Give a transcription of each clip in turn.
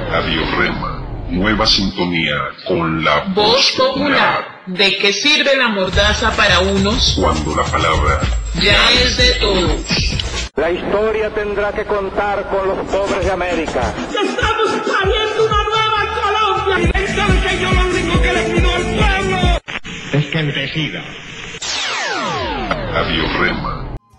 Radio Rema, nueva sintonía con la voz popular. ¿De qué sirve la mordaza para unos cuando la palabra ya es de todos? La historia tendrá que contar con los pobres de América. ¡Estamos pariendo una nueva Colombia! Y dentro de que yo lo único que le pido al pueblo es que me decida. Radio Rema.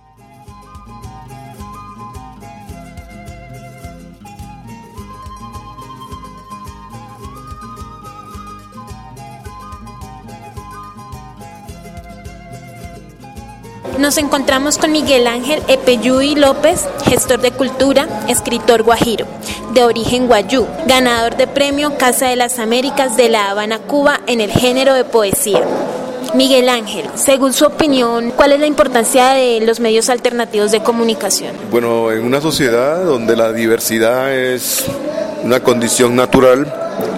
Nos encontramos con Miguel Ángel Epeyuy López, gestor de cultura, escritor guajiro, de origen guayú, ganador de premio Casa de las Américas de La Habana, Cuba, en el género de poesía. Miguel Ángel, según su opinión, ¿cuál es la importancia de los medios alternativos de comunicación? Bueno, en una sociedad donde la diversidad es una condición natural,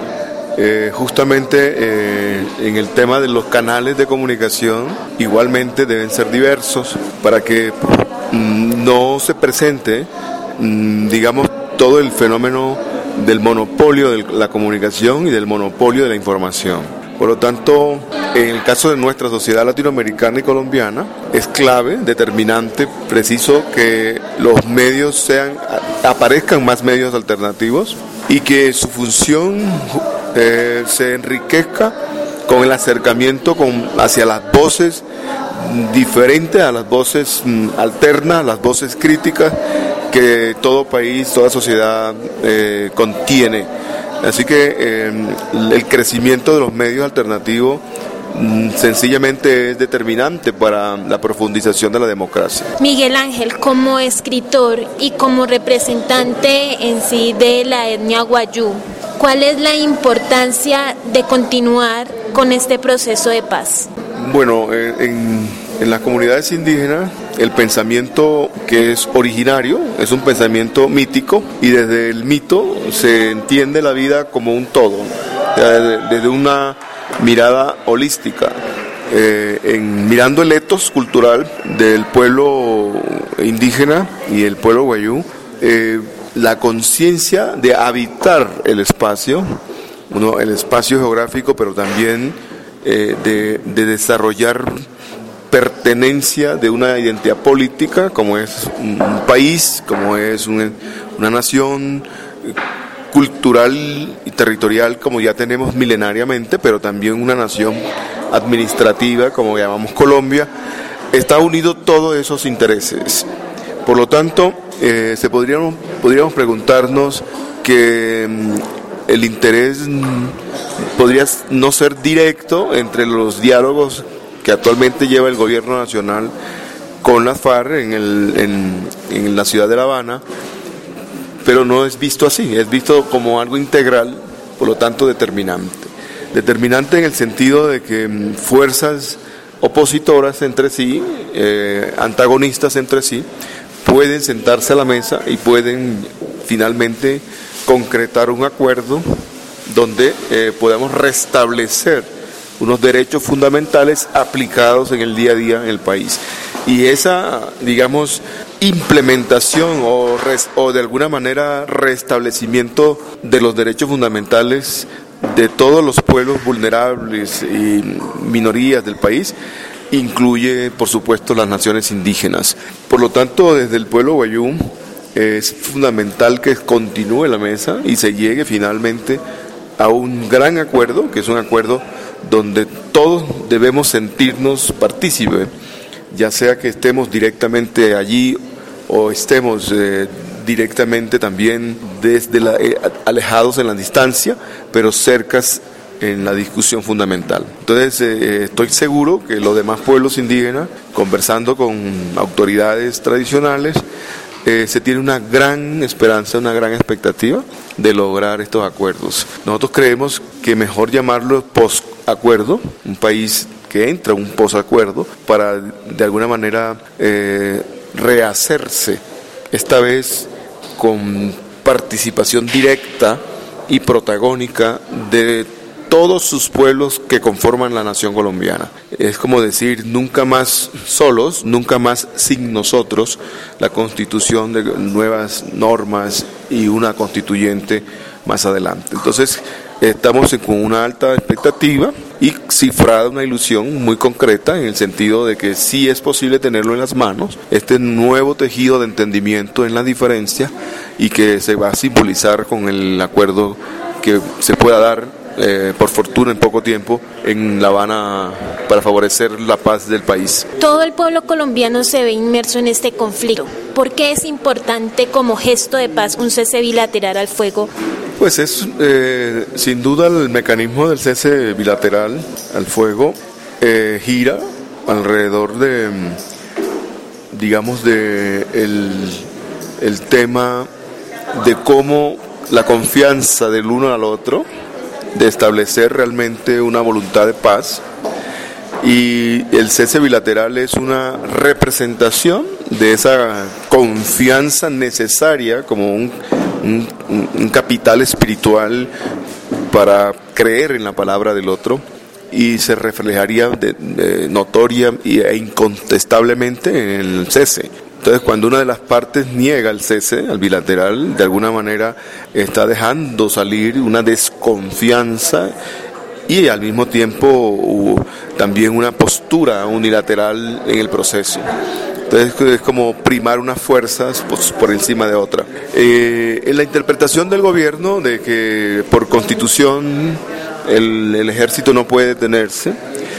justamente en el tema de los canales de comunicación igualmente deben ser diversos para que no se presente, digamos, todo el fenómeno del monopolio de la comunicación y del monopolio de la información. Por lo tanto, en el caso de nuestra sociedad latinoamericana y colombiana, es clave, determinante, preciso que los medios aparezcan más medios alternativos y que su función se enriquezca con el acercamiento hacia las voces diferentes, a las voces alternas, a las voces críticas que todo país, toda sociedad contiene. Así que el crecimiento de los medios alternativos sencillamente es determinante para la profundización de la democracia. Miguel Ángel, como escritor y como representante en sí de la etnia guayú, ¿cuál es la importancia de continuar con este proceso de paz? Bueno, en las comunidades indígenas el pensamiento que es originario es un pensamiento mítico y desde el mito se entiende la vida como un todo, desde una mirada holística, mirando el etos cultural del pueblo indígena y el pueblo guayú, la conciencia de habitar el espacio geográfico, pero también de desarrollar pertenencia de una identidad política, como es un país, como es una nación, cultural y territorial, como ya tenemos milenariamente, pero también una nación administrativa, como llamamos Colombia. Está unido todos esos intereses. Por lo tanto, podríamos preguntarnos que el interés podría no ser directo entre los diálogos que actualmente lleva el gobierno nacional con las FARC en la ciudad de La Habana, pero no es visto así, es visto como algo integral, por lo tanto determinante. Determinante en el sentido de que fuerzas opositoras entre sí, antagonistas entre sí, pueden sentarse a la mesa y pueden finalmente concretar un acuerdo donde podamos restablecer unos derechos fundamentales aplicados en el día a día en el país. Y esa, digamos, implementación o de alguna manera restablecimiento de los derechos fundamentales de todos los pueblos vulnerables y minorías del país incluye, por supuesto, las naciones indígenas. Por lo tanto, desde el pueblo guayú es fundamental que continúe la mesa y se llegue finalmente a un gran acuerdo, que es un acuerdo donde todos debemos sentirnos partícipes, ya sea que estemos directamente allí o estemos directamente también alejados en la distancia, pero cercas en la discusión fundamental. Entonces estoy seguro que los demás pueblos indígenas, conversando con autoridades tradicionales, se tiene una gran esperanza, una gran expectativa de lograr estos acuerdos. Nosotros creemos que mejor llamarlo posacuerdo, un país que entra un posacuerdo para de alguna manera rehacerse, esta vez con participación directa y protagónica de todos sus pueblos que conforman la nación colombiana. Es como decir, nunca más solos, nunca más sin nosotros, la constitución de nuevas normas y una constituyente más adelante. Entonces estamos con una alta expectativa y cifrada una ilusión muy concreta en el sentido de que sí es posible tenerlo en las manos, este nuevo tejido de entendimiento en la diferencia, y que se va a simbolizar con el acuerdo que se pueda dar por fortuna en poco tiempo en La Habana para favorecer la paz del país. Todo el pueblo colombiano se ve inmerso en este conflicto. ¿Por qué es importante como gesto de paz un cese bilateral al fuego? Pues es sin duda el mecanismo del cese bilateral al fuego gira alrededor de, digamos, de el tema de cómo la confianza del uno al otro, de establecer realmente una voluntad de paz, y el cese bilateral es una representación de esa confianza necesaria como un capital espiritual para creer en la palabra del otro, y se reflejaría notoria e incontestablemente en el cese. Entonces, cuando una de las partes niega el cese al bilateral, de alguna manera está dejando salir una desconfianza y al mismo tiempo también una postura unilateral en el proceso. Entonces es como primar unas fuerzas por encima de otra. En la interpretación del gobierno de que por constitución el ejército no puede detenerse,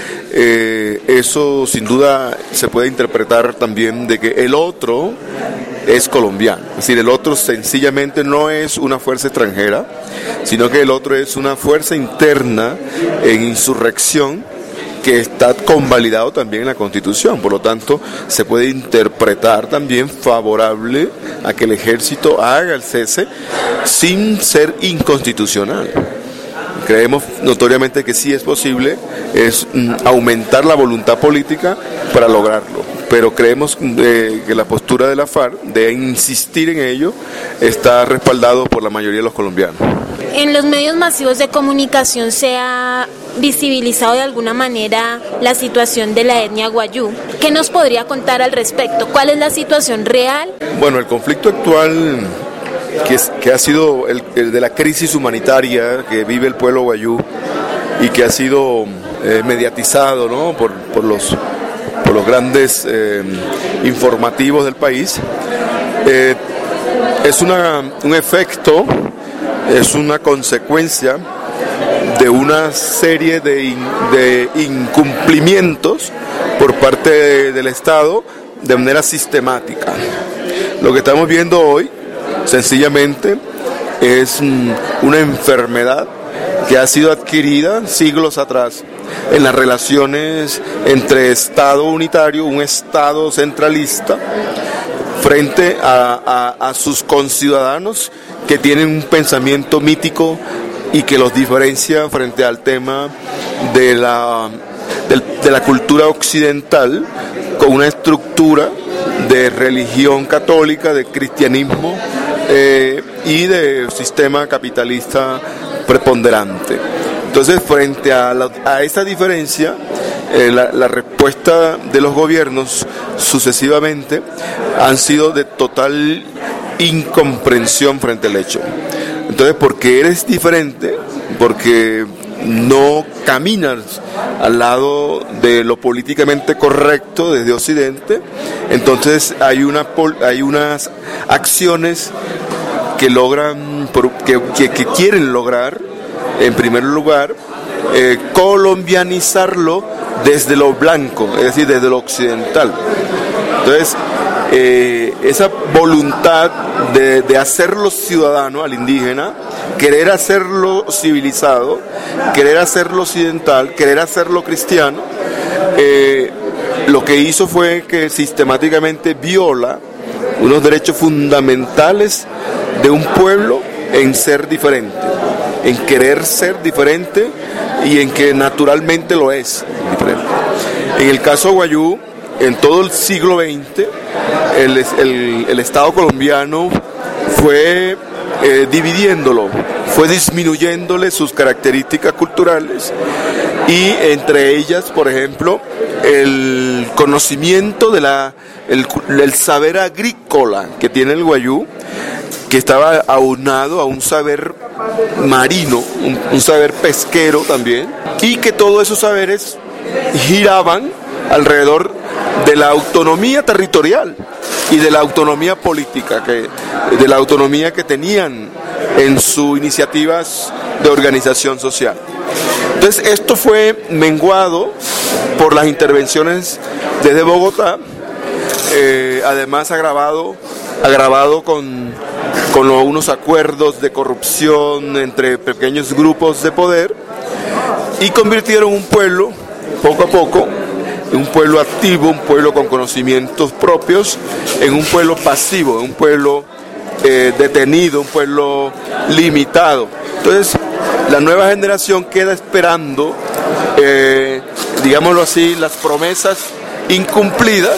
eso sin duda se puede interpretar también de que el otro es colombiano, es decir, el otro sencillamente no es una fuerza extranjera, sino que el otro es una fuerza interna en insurrección que está convalidado también en la Constitución. Por lo tanto, se puede interpretar también favorable a que el ejército haga el cese sin ser inconstitucional. Creemos notoriamente que sí es posible, es aumentar la voluntad política para lograrlo, pero creemos que la postura de la FARC de insistir en ello está respaldado por la mayoría de los colombianos. En los medios masivos de comunicación se ha visibilizado de alguna manera la situación de la etnia guayú. ¿Qué nos podría contar al respecto? ¿Cuál es la situación real? Bueno, el conflicto actual que ha sido el de la crisis humanitaria que vive el pueblo guayú y que ha sido mediatizado, ¿no?, por los grandes informativos del país, es un efecto, es una consecuencia de una serie de incumplimientos por parte del Estado de manera sistemática. Lo que estamos viendo hoy sencillamente es una enfermedad que ha sido adquirida siglos atrás en las relaciones entre Estado unitario, un Estado centralista, frente a sus conciudadanos que tienen un pensamiento mítico y que los diferencia frente al tema de la cultura occidental, con una estructura de religión católica, de cristianismo y de sistema capitalista preponderante. Entonces, frente a esa diferencia, la respuesta de los gobiernos sucesivamente han sido de total incomprensión frente al hecho. Entonces, porque eres diferente, porque no caminas al lado de lo políticamente correcto desde Occidente, entonces hay unas acciones que logran, que quieren lograr, en primer lugar, colombianizarlo desde lo blanco, es decir, desde lo occidental. Entonces, esa voluntad de hacerlo ciudadano al indígena, querer hacerlo civilizado, querer hacerlo occidental, querer hacerlo cristiano, lo que hizo fue que sistemáticamente viola unos derechos fundamentales de un pueblo en ser diferente, en querer ser diferente y en que naturalmente lo es diferente. En el caso guayú, en todo el siglo XX, el Estado colombiano fue dividiéndolo, fue disminuyéndole sus características culturales, y entre ellas, por ejemplo, el conocimiento el saber agrícola que tiene el Wayuu, que estaba aunado a un saber marino, un saber pesquero también, y que todos esos saberes giraban alrededor de la autonomía territorial y de la autonomía política, de la autonomía que tenían en sus iniciativas de organización social. Entonces esto fue menguado por las intervenciones desde Bogotá, además agravado con unos acuerdos de corrupción entre pequeños grupos de poder, y convirtieron un pueblo, poco a poco, un pueblo activo, un pueblo con conocimientos propios, en un pueblo pasivo, un pueblo detenido, un pueblo limitado. Entonces, la nueva generación queda esperando, digámoslo así, las promesas incumplidas,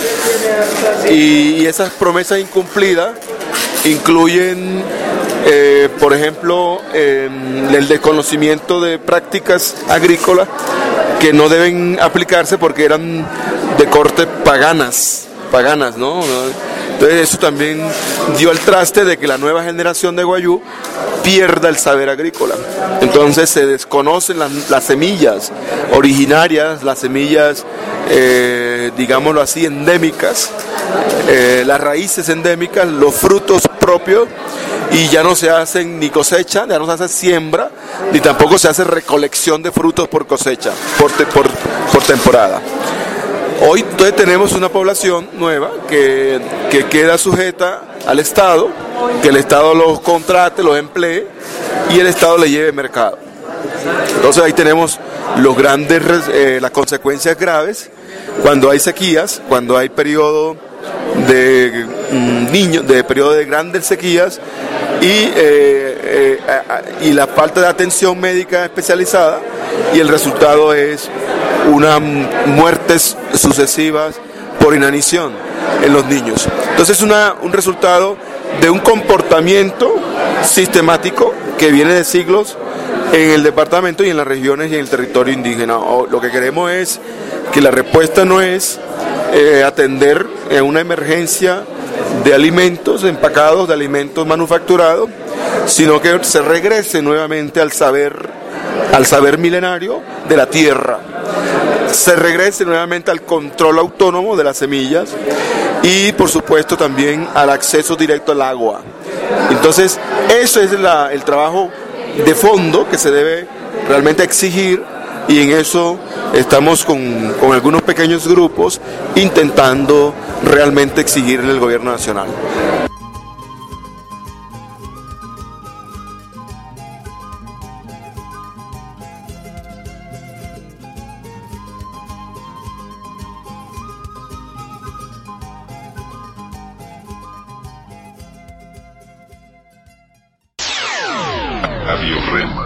y esas promesas incumplidas incluyen, por ejemplo, el desconocimiento de prácticas agrícolas que no deben aplicarse porque eran de corte paganas, ¿no? Entonces eso también dio al traste de que la nueva generación de Wayuu pierda el saber agrícola. Entonces se desconocen las semillas originarias, las semillas, digámoslo así, endémicas, las raíces endémicas, los frutos propios, y ya no se hacen ni cosecha, ya no se hace siembra, ni tampoco se hace recolección de frutos por cosecha, por temporada. Hoy entonces tenemos una población nueva que queda sujeta al Estado, que el Estado los contrate, los emplee y el Estado le lleve mercado. Entonces ahí tenemos las consecuencias graves cuando hay sequías, cuando hay periodo de grandes sequías y la falta de atención médica especializada, y el resultado es unas muertes sucesivas por inanición en los niños. Entonces es un resultado de un comportamiento sistemático que viene de siglos en el departamento y en las regiones y en el territorio indígena. Lo que queremos es que la respuesta no es atender una emergencia de alimentos empacados, de alimentos manufacturados, sino que se regrese nuevamente al saber milenario de la tierra, se regrese nuevamente al control autónomo de las semillas y por supuesto también al acceso directo al agua. Entonces eso es el trabajo de fondo que se debe realmente exigir, y en eso estamos con algunos pequeños grupos intentando realmente exigir en el gobierno nacional. Radio Rema.